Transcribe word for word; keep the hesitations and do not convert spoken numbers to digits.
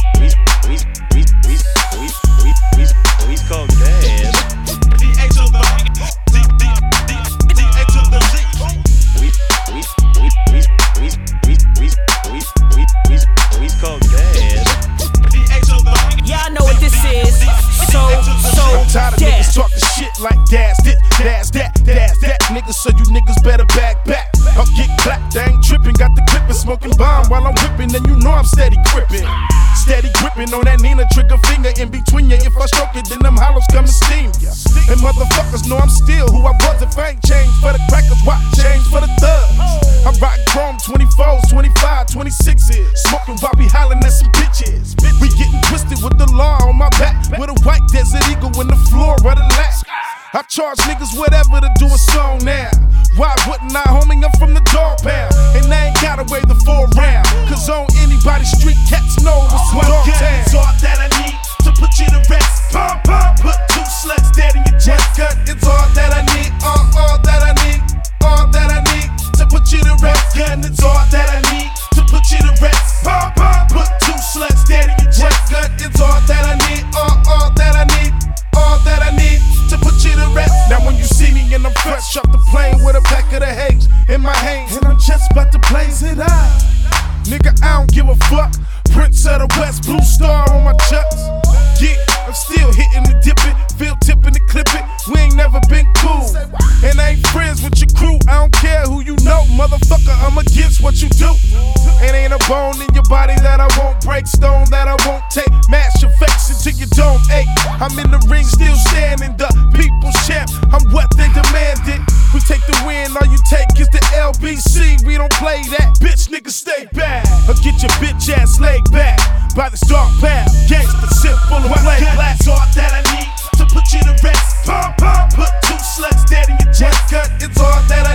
Like that's it, that's that, that's that. Niggas, so you niggas better back back. I'll get clapped, I ain't tripping. Got the clippin', smoking bomb while I'm whipping. And you know I'm steady gripping. Steady gripping on that Nina, trigger finger in between ya. If I stroke it, then them hollows come and steam ya. And motherfuckers know I'm still who I was. If I ain't changed for the crackers, why change for the thugs? I rock chrome twenty-fours, twenty-five, twenty-sixes. Smoking while we hollering at some bitches. We getting twisted with the law on my back. With a white Desert Eagle in the floor of the lap. I charge niggas whatever to do a song now. Why wouldn't I, homie? I'm from the dog pound. And I ain't gotta wait the four round. Cause on anybody's street, cats know what's what dog town. It's all that I need to put you to rest. Pump, pump, put two slugs dead in your chest. Gun, it's all that I need, all, all that I need, all that I need to put you to rest. Gun, it's all that I need to put you to rest. Pump, pump, put two slugs dead in your chest. Gun, it's all that I need, all, all that I need, all that I need to put you to rest. Now when you see me and I'm fresh off the plane with a pack of the haze in my hands, and I'm just about to blaze it out. Nigga, I don't give a fuck. Prince of the West, blue star on my chucks. Yeah, I'm still hitting the dipping, feel tipping the clipping. We ain't never been cool, and I ain't friends with your crew. I don't care who you know, motherfucker. I'm against what you do. It ain't a bone in your body that I won't break, stone that I won't take. Mash your face until your dome ache. I'm in the ring, still standing, the people's champ. I'm what they demanded. We take the win, all you take is the L B C. We don't play that, bitch, nigga, stay back. Or get your bitch ass laid back by this dark path. Gangsta, simple and plain black. It's all that I need to put you to rest. Pump, pump, put two slugs dead in your chest. Gun, it's all that I